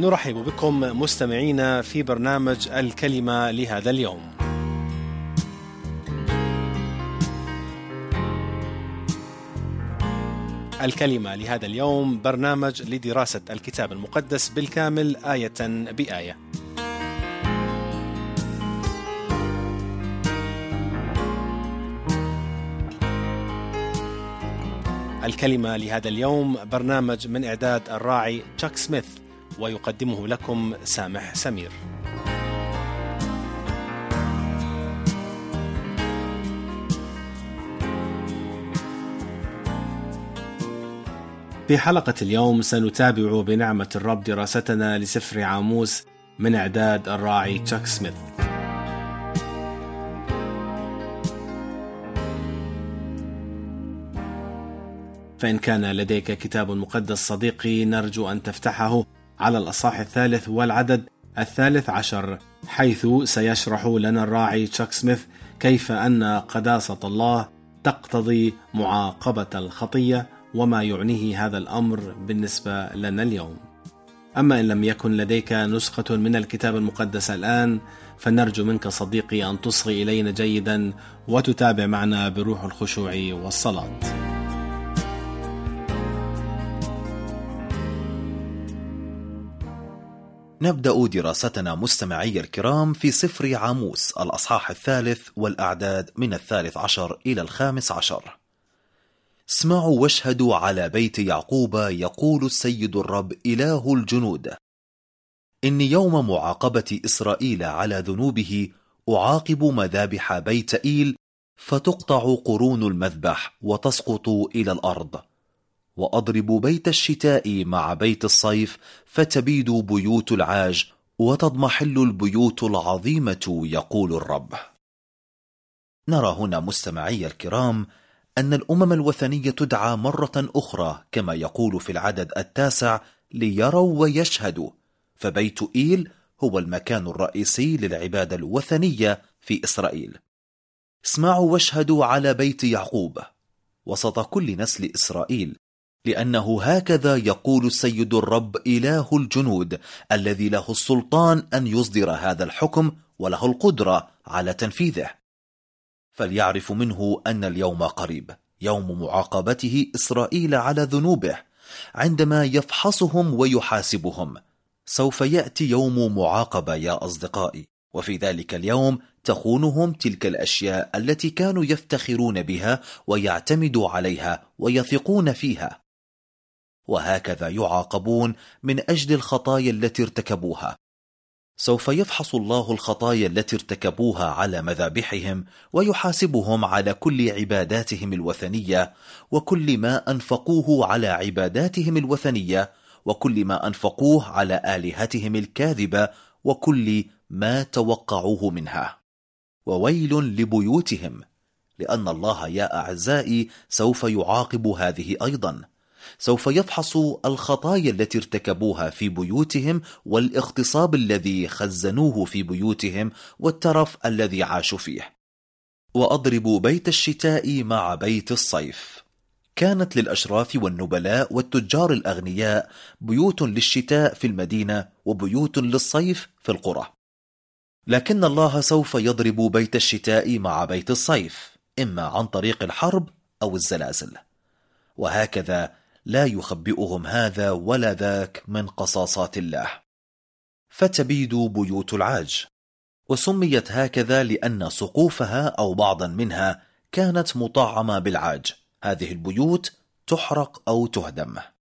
نرحب بكم مستمعينا في برنامج الكلمة لهذا اليوم. الكلمة لهذا اليوم برنامج لدراسة الكتاب المقدس بالكامل آية بآية. الكلمة لهذا اليوم برنامج من إعداد الراعي تشاك سميث، ويقدمه لكم سامح سمير. في حلقة اليوم سنتابع بنعمة الرب دراستنا لسفر عاموس من إعداد الراعي تشاك سميث. فإن كان لديك كتاب مقدس صديقي، نرجو أن تفتحه على الأصحاح 3 والعدد 13، حيث سيشرح لنا الراعي تشاك سميث كيف أن قداسة الله تقتضي معاقبة الخطية وما يعنيه هذا الأمر بالنسبة لنا اليوم. أما إن لم يكن لديك نسخة من الكتاب المقدس الآن، فنرجو منك صديقي أن تصغي إلينا جيدا وتتابع معنا بروح الخشوع والصلاة. نبدأ دراستنا مستمعي الكرام في سفر عاموس الأصحاح 3 والأعداد من 13 إلى 15. اسمعوا واشهدوا على بيت يعقوب، يقول السيد الرب إله الجنود: إني يوم معاقبة إسرائيل على ذنوبه أعاقب مذابح بيت إيل، فتقطع قرون المذبح وتسقط إلى الأرض، وأضرب بيت الشتاء مع بيت الصيف، فتبيد بيوت العاج وتضمحل البيوت العظيمة، يقول الرب. نرى هنا مستمعي الكرام أن الأمم الوثنية تدعى مرة أخرى كما يقول في العدد 9 ليروا ويشهدوا، فبيت إيل هو المكان الرئيسي للعبادة الوثنية في إسرائيل. اسمعوا واشهدوا على بيت يعقوب وسط كل نسل إسرائيل، لأنه هكذا يقول السيد الرب إله الجنود، الذي له السلطان أن يصدر هذا الحكم وله القدرة على تنفيذه. فليعرف منه أن اليوم قريب، يوم معاقبته إسرائيل على ذنوبه، عندما يفحصهم ويحاسبهم. سوف يأتي يوم معاقبة يا أصدقائي، وفي ذلك اليوم تخونهم تلك الأشياء التي كانوا يفتخرون بها ويعتمدوا عليها ويثقون فيها، وهكذا يعاقبون من أجل الخطايا التي ارتكبوها. سوف يفحص الله الخطايا التي ارتكبوها على مذابحهم، ويحاسبهم على كل عباداتهم الوثنية، وكل ما أنفقوه على عباداتهم الوثنية، وكل ما أنفقوه على آلهتهم الكاذبة، وكل ما توقعوه منها. وويل لبيوتهم، لأن الله يا أعزائي سوف يعاقب هذه أيضا. سوف يفحص الخطايا التي ارتكبوها في بيوتهم، والاغتصاب الذي خزنوه في بيوتهم، والترف الذي عاشوا فيه. وأضرب بيت الشتاء مع بيت الصيف. كانت للأشراف والنبلاء والتجار الأغنياء بيوت للشتاء في المدينة وبيوت للصيف في القرى، لكن الله سوف يضرب بيت الشتاء مع بيت الصيف، إما عن طريق الحرب أو الزلازل. وهكذا لا يخبئهم هذا ولا ذاك من قصاصات الله. فتبيد بيوت العاج، وسميت هكذا لأن سقوفها أو بعضا منها كانت مطعمة بالعاج. هذه البيوت تحرق أو تهدم.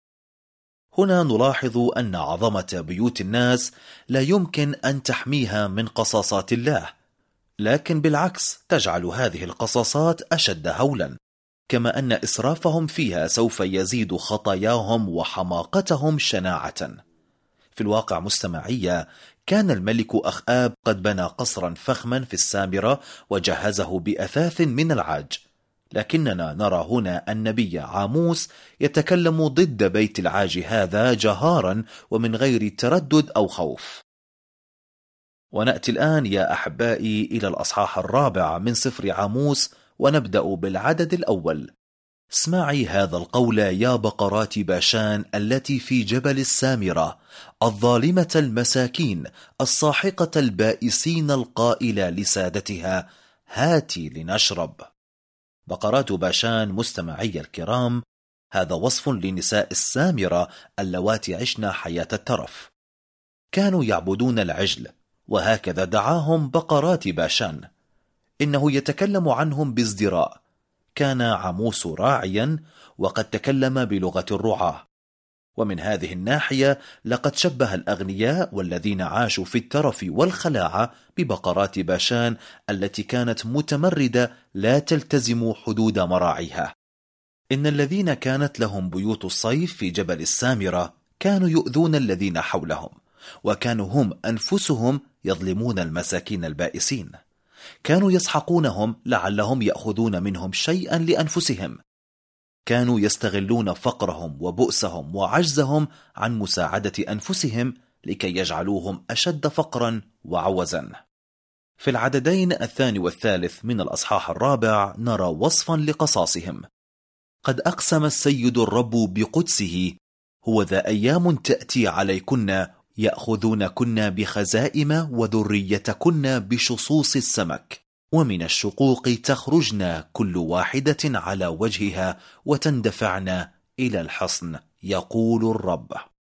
هنا نلاحظ أن عظمة بيوت الناس لا يمكن أن تحميها من قصاصات الله، لكن بالعكس تجعل هذه القصاصات أشد هولا، كما أن إسرافهم فيها سوف يزيد خطاياهم وحماقتهم شناعة. في الواقع مستمعية، كان الملك أخآب قد بنى قصرا فخما في السامرة وجهزه بأثاث من العاج، لكننا نرى هنا النبي عاموس يتكلم ضد بيت العاج هذا جهارا ومن غير تردد أو خوف. ونأتي الآن يا أحبائي إلى الأصحاح 4 من سفر عاموس، ونبدأ بالعدد الأول. اسمعي هذا القول يا بقرات باشان التي في جبل السامرة، الظالمة المساكين الساحقة البائسين القائلة لسادتها: هاتي لنشرب. بقرات باشان مستمعي الكرام، هذا وصف لنساء السامرة اللواتي عشن حياة الترف. كانوا يعبدون العجل، وهكذا دعاهم بقرات باشان. إنه يتكلم عنهم بازدراء. كان عموس راعيا، وقد تكلم بلغة الرعاة. ومن هذه الناحية لقد شبه الأغنياء والذين عاشوا في الترف والخلاعة ببقرات باشان التي كانت متمردة لا تلتزم حدود مراعيها. إن الذين كانت لهم بيوت الصيف في جبل السامرة كانوا يؤذون الذين حولهم، وكانوا هم أنفسهم يظلمون المساكين البائسين. كانوا يسحقونهم لعلهم يأخذون منهم شيئا لأنفسهم. كانوا يستغلون فقرهم وبؤسهم وعجزهم عن مساعدة أنفسهم لكي يجعلوهم أشد فقرا وعوزا. في العددين الثاني والثالث من الأصحاح الرابع نرى وصفا لقصاصهم. قد أقسم السيد الرب بقدسه: هو ذا أيام تأتي عليكن يأخذونكن بخزائم وذريتكن بشصوص السمك، ومن الشقوق تخرجن كل واحدة على وجهها وتندفعن إلى الحصن، يقول الرب.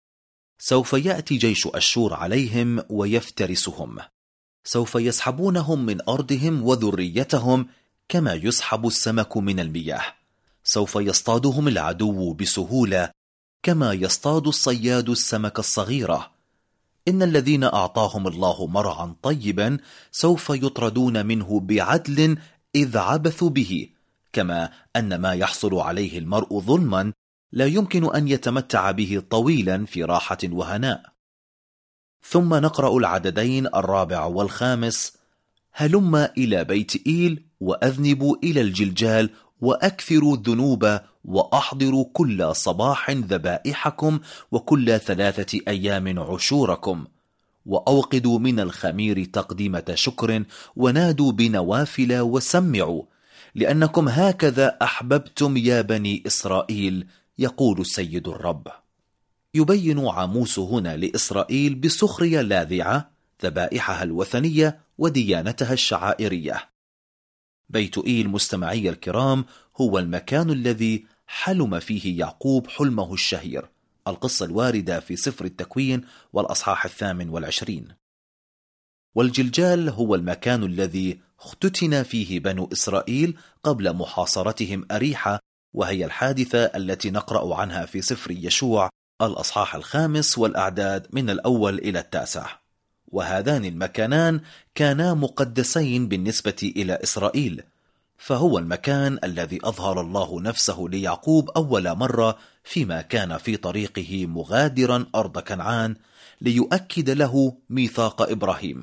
سوف يأتي جيش أشور عليهم ويفترسهم. سوف يسحبونهم من أرضهم وذريتهم كما يسحب السمك من المياه. سوف يصطادهم العدو بسهولة كما يصطاد الصياد السمك الصغيرة. إن الذين أعطاهم الله مرعا طيبا سوف يطردون منه بعدل إذ عبثوا به، كما أن ما يحصل عليه المرء ظلما لا يمكن أن يتمتع به طويلا في راحة وهناء. ثم نقرأ العددين الرابع والخامس: هلم إلى بيت إيل وأذنبوا إلى الجلجال وأكثروا الذنوب وأحضروا كل صباح ذبائحكم وكل 3 أيام عشوركم، وأوقدوا من الخمير تقديمة شكر ونادوا بنوافل وسمعوا، لأنكم هكذا أحببتم يا بني إسرائيل، يقول السيد الرب. يبين عموس هنا لإسرائيل بسخرية لاذعة ذبائحها الوثنية وديانتها الشعائرية. بيت إيل مستمعي الكرام هو المكان الذي حلم فيه يعقوب حلمه الشهير، القصة الواردة في سفر التكوين والأصحاح 28. والجلجال هو المكان الذي اختتن فيه بنو إسرائيل قبل محاصرتهم أريحة، وهي الحادثة التي نقرأ عنها في سفر يشوع الأصحاح 5 والأعداد من 1 إلى 9. وهذان المكانان كانا مقدسين بالنسبة إلى إسرائيل، فهو المكان الذي أظهر الله نفسه ليعقوب أول مرة فيما كان في طريقه مغادرا أرض كنعان ليؤكد له ميثاق إبراهيم.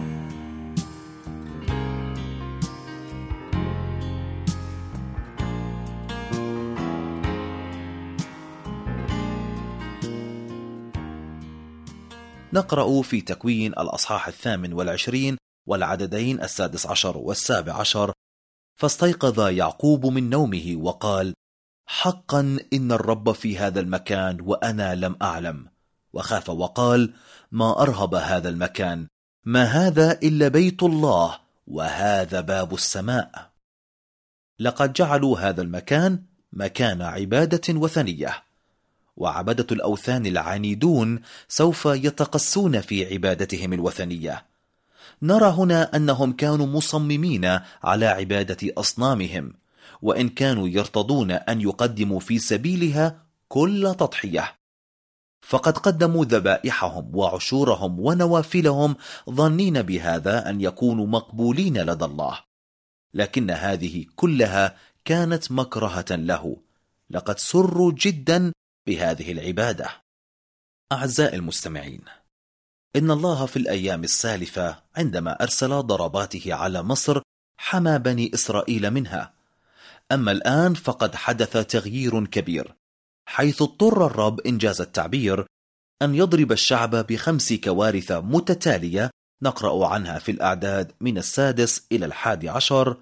نقرأ في تكوين الأصحاح 28 والعددين 16 و17: فاستيقظ يعقوب من نومه وقال: حقا إن الرب في هذا المكان وأنا لم أعلم. وخاف وقال: ما أرهب هذا المكان، ما هذا إلا بيت الله وهذا باب السماء. لقد جعلوا هذا المكان مكان عبادة وثنية، وعبدة الأوثان العنيدون سوف يتقسون في عبادتهم الوثنية. نرى هنا أنهم كانوا مصممين على عبادة أصنامهم، وإن كانوا يرتضون أن يقدموا في سبيلها كل تضحية، فقد قدموا ذبائحهم وعشورهم ونوافلهم ظنين بهذا أن يكونوا مقبولين لدى الله، لكن هذه كلها كانت مكرهة له. لقد سروا جدا بهذه العبادة. أعزائي المستمعين، إن الله في الأيام السالفة عندما أرسل ضرباته على مصر حمى بني إسرائيل منها. أما الآن فقد حدث تغيير كبير، حيث اضطر الرب إنجاز التعبير أن يضرب الشعب ب5 كوارث متتالية نقرأ عنها في الأعداد من 6 إلى 11،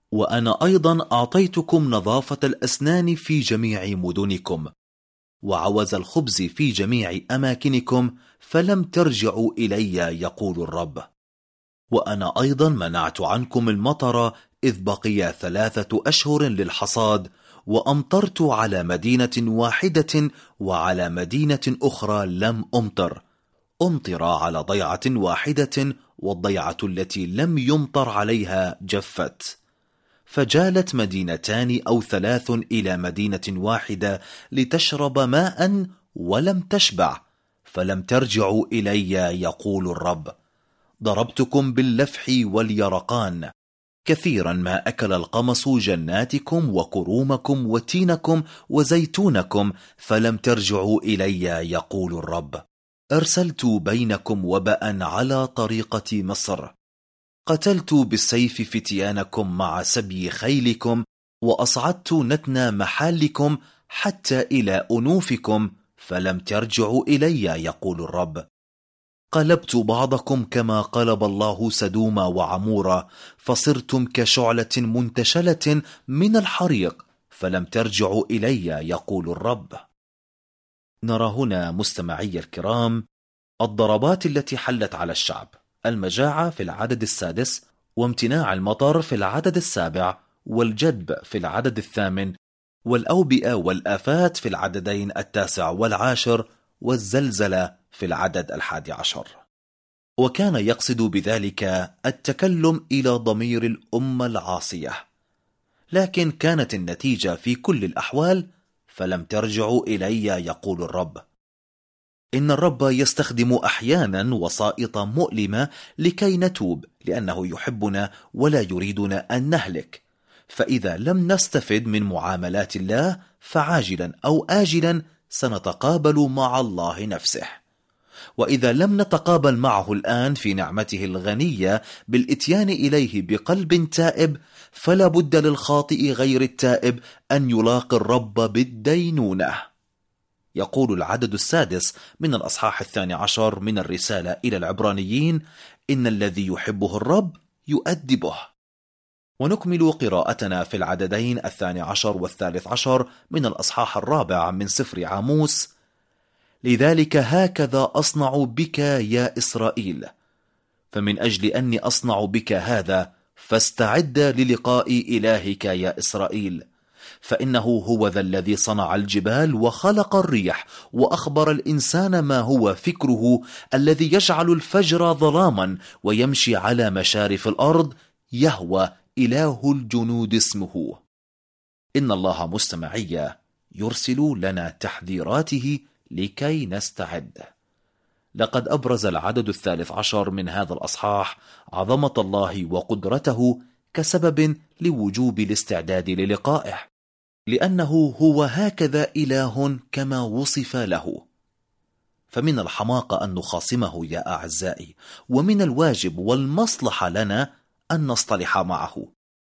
وأنا أيضا أعطيتكم نظافة الأسنان في جميع مدنكم، وعوز الخبز في جميع أماكنكم، فلم ترجعوا إلي يقول الرب. وأنا أيضا منعت عنكم المطر إذ بقي 3 أشهر للحصاد، وأمطرت على مدينة واحدة وعلى مدينة أخرى لم أمطر على ضيعة واحدة، والضيعة التي لم يمطر عليها جفت. فجالت 2 أو 3 إلى مدينة واحدة لتشرب ماء ولم تشبع، فلم ترجعوا إلي يقول الرب. ضربتكم باللفح واليرقان، كثيرا ما أكل القمص جناتكم وكرومكم وتينكم وزيتونكم، فلم ترجعوا إلي يقول الرب. أرسلت بينكم وباء على طريقة مصر، قتلت بالسيف فتيانكم مع سبي خيلكم، وأصعدت نتن محالكم حتى إلى أنوفكم، فلم ترجعوا إلي يقول الرب. قلبت بعضكم كما قلب الله سدوم وعمورة، فصرتم كشعلة منتشلة من الحريق، فلم ترجعوا إلي يقول الرب. نرى هنا مستمعي الكرام الضربات التي حلت على الشعب: المجاعة في العدد 6، وامتناع المطر في العدد 7، والجدب في العدد 8، والأوبئة والآفات في العددين 9 و10، والزلزلة في العدد 11. وكان يقصد بذلك التكلم إلى ضمير الأمة العاصية، لكن كانت النتيجة في كل الأحوال: فلم ترجعوا إلي يقول الرب. إن الرب يستخدم أحيانا وسائط مؤلمة لكي نتوب، لأنه يحبنا ولا يريدنا أن نهلك. فإذا لم نستفد من معاملات الله، فعاجلا أو آجلا سنتقابل مع الله نفسه. وإذا لم نتقابل معه الآن في نعمته الغنية بالإتيان إليه بقلب تائب، فلا بد للخاطئ غير التائب أن يلاقي الرب بالدينونة. يقول العدد 6 من الأصحاح 12 من الرسالة إلى العبرانيين: إن الذي يحبه الرب يؤدبه. ونكمل قراءتنا في العددين 12 و13 من الأصحاح 4 من سفر عاموس: لذلك هكذا أصنع بك يا إسرائيل، فمن أجل أني أصنع بك هذا فاستعد للقاء إلهك يا إسرائيل، فإنه هو ذا الذي صنع الجبال وخلق الريح، وأخبر الإنسان ما هو فكره، الذي يجعل الفجر ظلاما ويمشي على مشارف الأرض، يهوى إله الجنود اسمه. إن الله مستمعي يرسل لنا تحذيراته لكي نستعد. لقد أبرز العدد 13 من هذا الأصحاح عظمة الله وقدرته كسبب لوجوب الاستعداد للقائه، لأنه هو هكذا إله كما وصف له. فمن الحماقة أن نخاصمه يا أعزائي، ومن الواجب والمصلحة لنا أن نصطلح معه.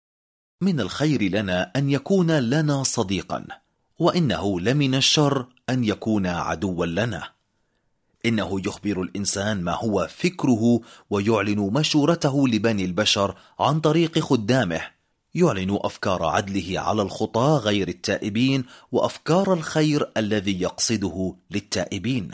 من الخير لنا أن يكون لنا صديقا، وإنه لمن الشر أن يكون عدوا لنا. إنه يخبر الإنسان ما هو فكره، ويعلن مشورته لبني البشر عن طريق خدامه، يعلن أفكار عدله على الخطاة غير التائبين، وأفكار الخير الذي يقصده للتائبين.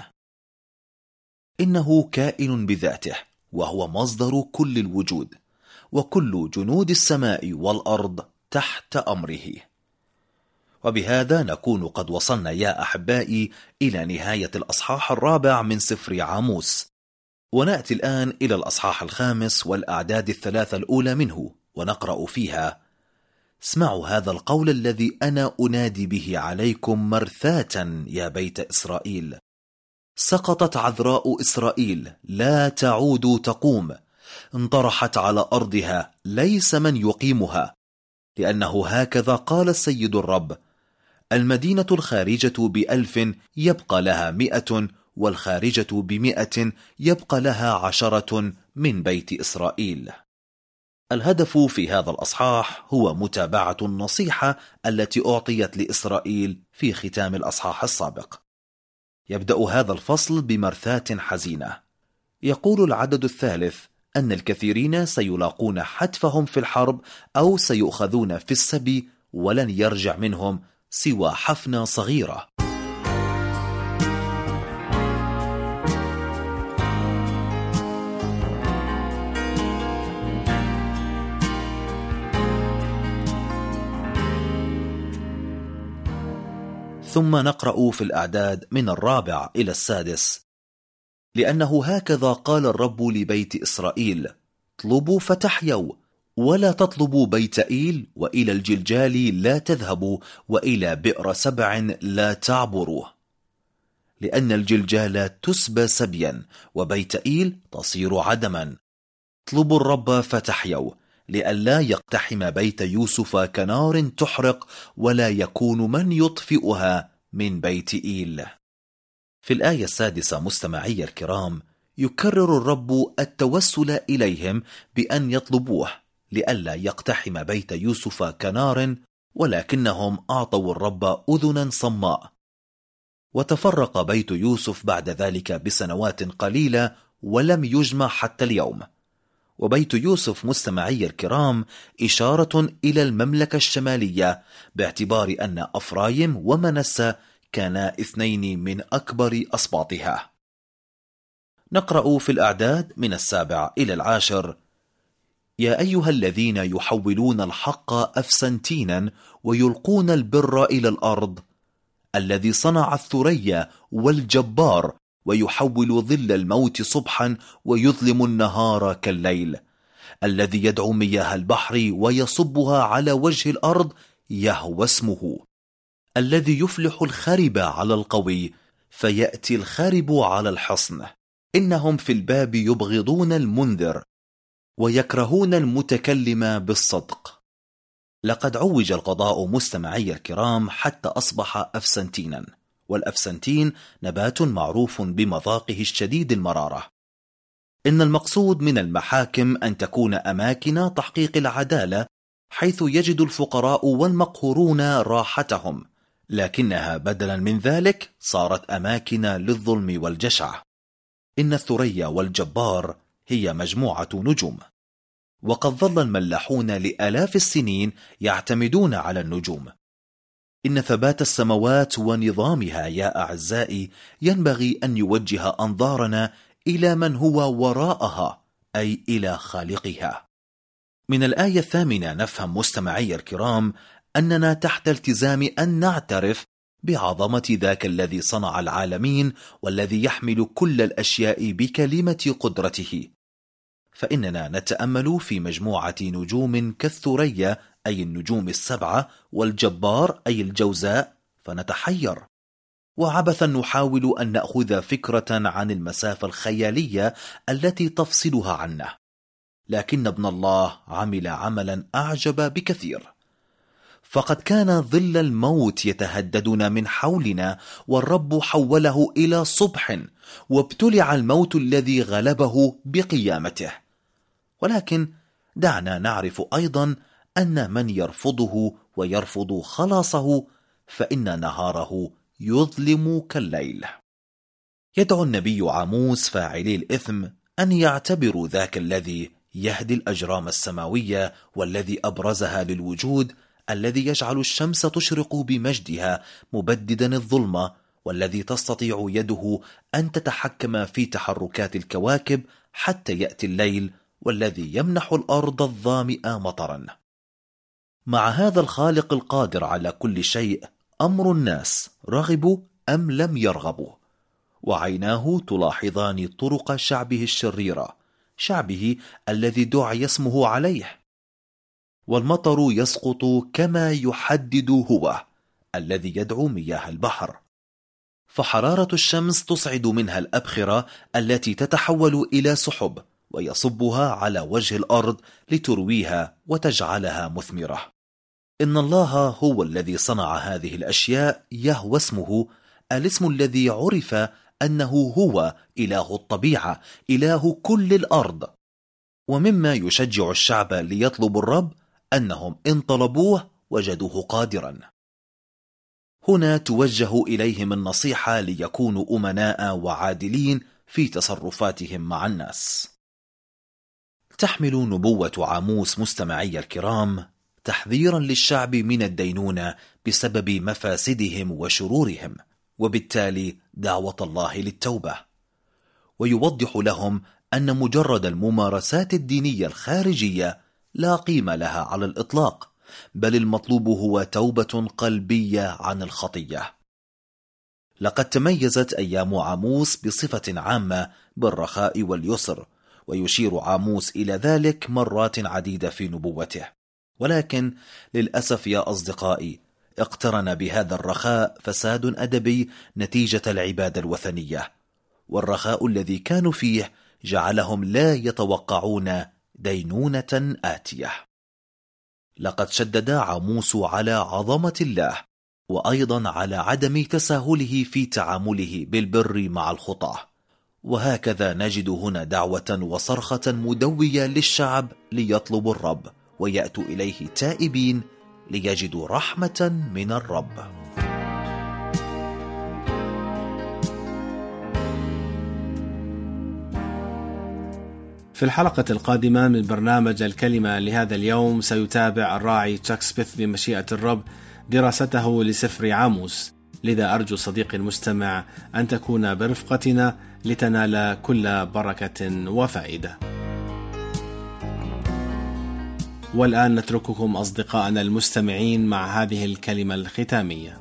إنه كائن بذاته، وهو مصدر كل الوجود، وكل جنود السماء والأرض تحت أمره. وبهذا نكون قد وصلنا يا أحبائي إلى نهاية الأصحاح 4 من سفر عاموس، ونأتي الآن إلى الأصحاح 5 والأعداد 3 الأولى منه، ونقرأ فيها: اسمعوا هذا القول الذي أنا أنادي به عليكم مرثاة يا بيت إسرائيل. سقطت عذراء إسرائيل لا تعود تقوم، انطرحت على أرضها ليس من يقيمها، لأنه هكذا قال السيد الرب: المدينة الخارجة ب1000 يبقى لها 100، والخارجة ب100 يبقى لها 10 من بيت إسرائيل. الهدف في هذا الأصحاح هو متابعة النصيحة التي أعطيت لإسرائيل في ختام الأصحاح السابق. يبدأ هذا الفصل بمرثاة حزينة. يقول العدد 3: أن الكثيرين سيلاقون حتفهم في الحرب أو سيؤخذون في السبي، ولن يرجع منهم سوى حفنة صغيرة. ثم نقرأ في الأعداد من 4 إلى 6: لأنه هكذا قال الرب لبيت إسرائيل: اطلبوا فتحيوا، ولا تطلبوا بيت إيل، وإلى الجلجال لا تذهبوا، وإلى بئر سبع لا تعبروا، لأن الجلجال تسبى سبيا، وبيت إيل تصير عدما. اطلبوا الرب فتحيوا، لئلا يقتحم بيت يوسف كنار تحرق، ولا يكون من يطفئها من بيت إيل. في الآية 6 مستمعي الكرام يكرر الرب التوسل إليهم بأن يطلبوه لئلا يقتحم بيت يوسف كنار، ولكنهم أعطوا الرب أذنا صماء. وتفرق بيت يوسف بعد ذلك بسنوات قليلة ولم يجمع حتى اليوم. وبيت يوسف مستمعي الكرام إشارة إلى المملكة الشمالية، باعتبار أن أفرايم ومنسى كانا 2 من أكبر أسباطها. نقرأ في الأعداد من 7 إلى 10: يا أيها الذين يحولون الحق أفسنتينا ويلقون البر إلى الأرض، الذي صنع الثريا والجبار، ويحول ظل الموت صبحا ويظلم النهار كالليل، الذي يدعو مياه البحر ويصبها على وجه الأرض، يهوى اسمه، الذي يفلح الخرب على القوي فيأتي الخرب على الحصن. إنهم في الباب يبغضون المنذر ويكرهون المتكلم بالصدق. لقد عوج القضاء مستمعي الكرام حتى أصبح أفسنتينا، والأفسنتين نبات معروف بمذاقه الشديد المرارة. إن المقصود من المحاكم أن تكون أماكن تحقيق العدالة، حيث يجد الفقراء والمقهورون راحتهم، لكنها بدلا من ذلك صارت أماكن للظلم والجشع. إن الثريا والجبار هي مجموعة نجوم، وقد ظل الملاحون لآلاف السنين يعتمدون على النجوم. إن ثبات السماوات ونظامها يا أعزائي ينبغي أن يوجه أنظارنا إلى من هو وراءها، أي إلى خالقها. من الآية 8 نفهم مستمعي الكرام أننا تحت التزام أن نعترف بعظمة ذاك الذي صنع العالمين، والذي يحمل كل الأشياء بكلمة قدرته. فإننا نتأمل في مجموعة نجوم كالثريا أي النجوم 7، والجبار أي الجوزاء، فنتحير، وعبثا نحاول أن نأخذ فكرة عن المسافة الخيالية التي تفصلها عنه. لكن ابن الله عمل عملا أعجب بكثير، فقد كان ظل الموت يتهددنا من حولنا، والرب حوله إلى صبح، وابتلع الموت الذي غلبه بقيامته. ولكن دعنا نعرف أيضا أن من يرفضه ويرفض خلاصه فإن نهاره يظلم كالليل. يدعو النبي عاموس فاعلي الإثم أن يعتبروا ذاك الذي يهدي الأجرام السماوية، والذي أبرزها للوجود، الذي يجعل الشمس تشرق بمجدها مبددا الظلمة، والذي تستطيع يده أن تتحكم في تحركات الكواكب حتى يأتي الليل، والذي يمنح الأرض الظامئة مطرا. مع هذا الخالق القادر على كل شيء، أمر الناس رغبوا أم لم يرغبوا، وعيناه تلاحظان طرق شعبه الشريرة، شعبه الذي دعي اسمه عليه. والمطر يسقط كما يحدد هو، الذي يدعو مياه البحر، فحرارة الشمس تصعد منها الأبخرة التي تتحول إلى سحب، ويصبها على وجه الأرض لترويها وتجعلها مثمرة. إن الله هو الذي صنع هذه الأشياء، يهوى اسمه، الاسم الذي عرف أنه هو إله الطبيعة، إله كل الأرض. ومما يشجع الشعب ليطلب الرب أنهم إن طلبوه وجدوه قادرا. هنا توجه إليهم النصيحة ليكونوا أمناء وعادلين في تصرفاتهم مع الناس. تحمل نبوة عاموس مستمعي الكرام تحذيرا للشعب من الدينونة بسبب مفاسدهم وشرورهم، وبالتالي دعوة الله للتوبة، ويوضح لهم أن مجرد الممارسات الدينية الخارجية لا قيمة لها على الإطلاق، بل المطلوب هو توبة قلبية عن الخطية. لقد تميزت أيام عاموس بصفة عامة بالرخاء واليسر، ويشير عاموس إلى ذلك مرات عديدة في نبوته، ولكن للأسف يا أصدقائي اقترن بهذا الرخاء فساد أدبي نتيجة العبادة الوثنية، والرخاء الذي كانوا فيه جعلهم لا يتوقعون دينونة آتية. لقد شدد عاموس على عظمة الله، وأيضا على عدم تساهله في تعامله بالبر مع الخطاة، وهكذا نجد هنا دعوة وصرخة مدوية للشعب ليطلبوا الرب ويأتوا إليه تائبين ليجدوا رحمة من الرب. في الحلقة القادمة من برنامج الكلمة لهذا اليوم سيتابع الراعي تشاك سميث بمشيئة الرب دراسته لسفر عاموس، لذا أرجو صديقي المستمع أن تكون برفقتنا لتنال كل بركة وفائدة. والآن نترككم أصدقائنا المستمعين مع هذه الكلمة الختامية.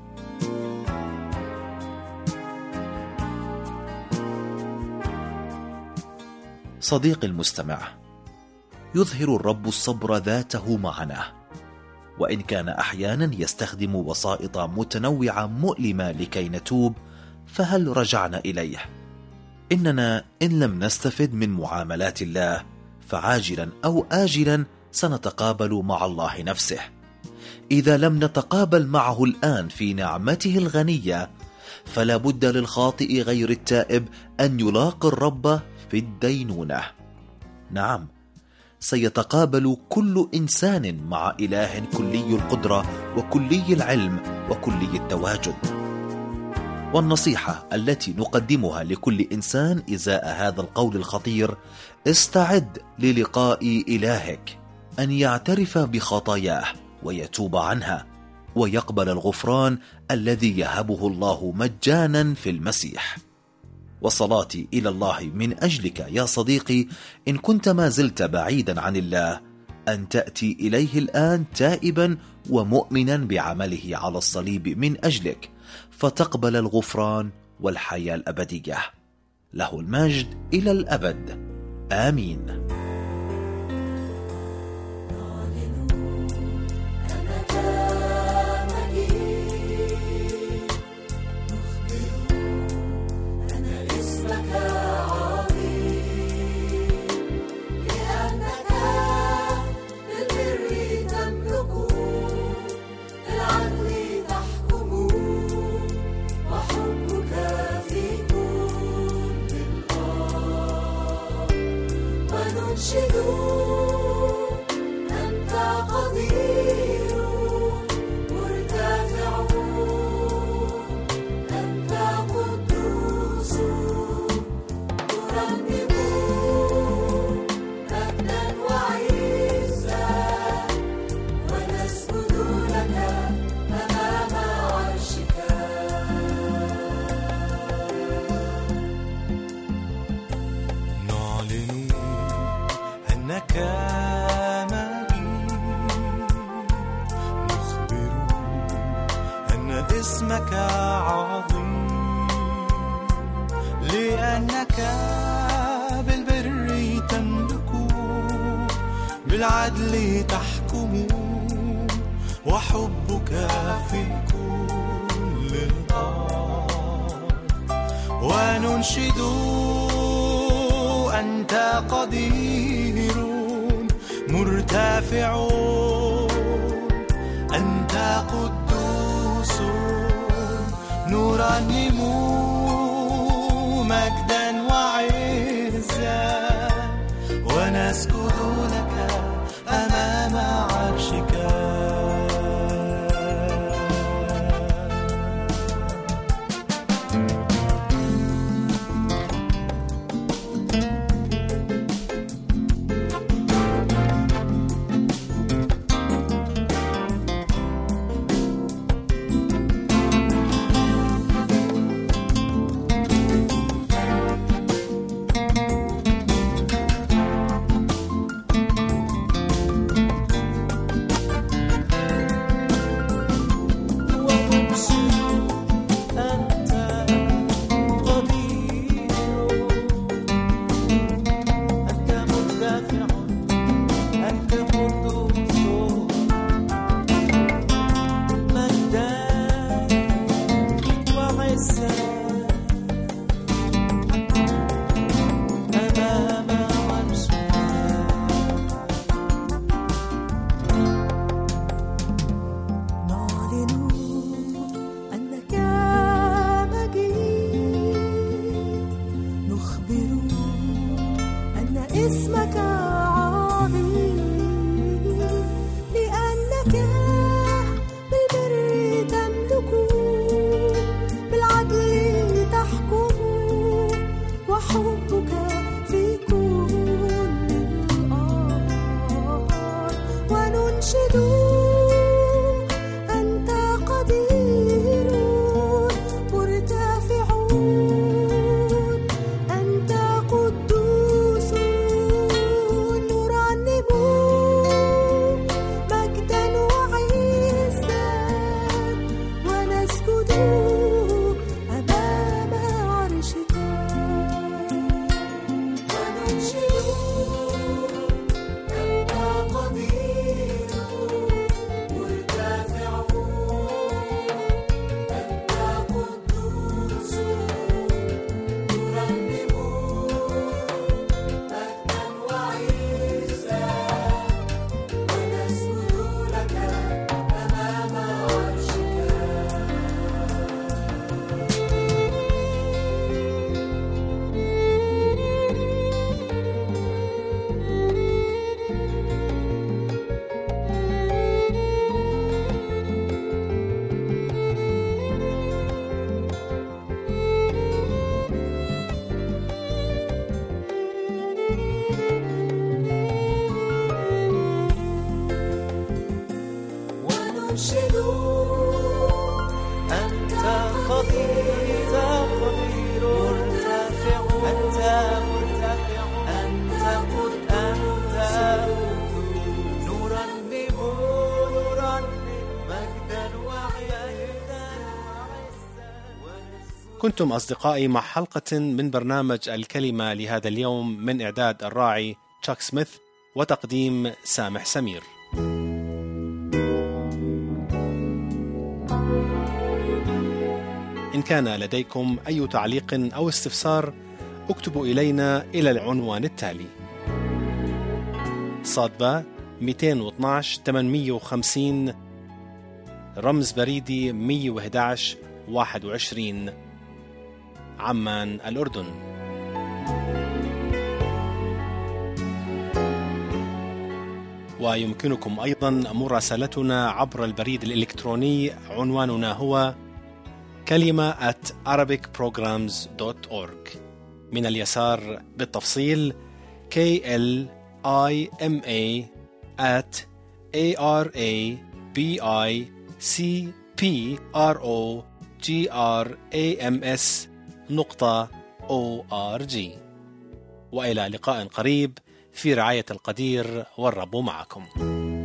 صديقي المستمع، يظهر الرب الصبر ذاته معنا، وإن كان أحيانا يستخدم وسائط متنوعة مؤلمة لكي نتوب، فهل رجعنا إليه؟ إننا إن لم نستفد من معاملات الله فعاجلا أو آجلا سنتقابل مع الله نفسه. إذا لم نتقابل معه الآن في نعمته الغنية، فلا بد للخاطئ غير التائب أن يلاقي الرب في الدينونة. نعم، سيتقابل كل إنسان مع إله كلي القدرة وكلي العلم وكلي التواجد. والنصيحة التي نقدمها لكل إنسان إزاء هذا القول الخطير: استعد للقاء إلهك، أن يعترف بخطاياه ويتوب عنها ويقبل الغفران الذي يهبه الله مجانا في المسيح. وصلاتي إلى الله من أجلك يا صديقي، إن كنت ما زلت بعيدا عن الله، أن تأتي إليه الآن تائبا ومؤمنا بعمله على الصليب من أجلك، فتقبل الغفران والحياة الأبدية. له المجد إلى الأبد، آمين. أنت قدير مرتفع، أنت قدوس ترنم مجدا وعزا، ونسجد لك أمام عرشك. نعلن أنك نبي، نخبر أن اسمك عظيم، لأنك بالبر تملك، بالعدل تحكم، وحبك في كل الأرض. وننشد أنت قدير مرتفع، أنت قدوس نرنم مجدا وعزا، ونسجد لك أمام عرشك. كنتم أصدقائي مع حلقة من برنامج الكلمة لهذا اليوم من إعداد الراعي تشاك سميث وتقديم سامح سمير. إن كان لديكم أي تعليق أو استفسار اكتبوا إلينا إلى العنوان التالي: صادبة 212 850 رمز بريدي 111 21 عمان الأردن. ويمكنكم أيضا مراسلتنا عبر البريد الإلكتروني، عنواننا هو كلمة@arabicprograms.org. من اليسار بالتفصيل KLIMA@ARABICprograms.org. وإلى لقاء قريب في رعاية القدير، والرب معكم.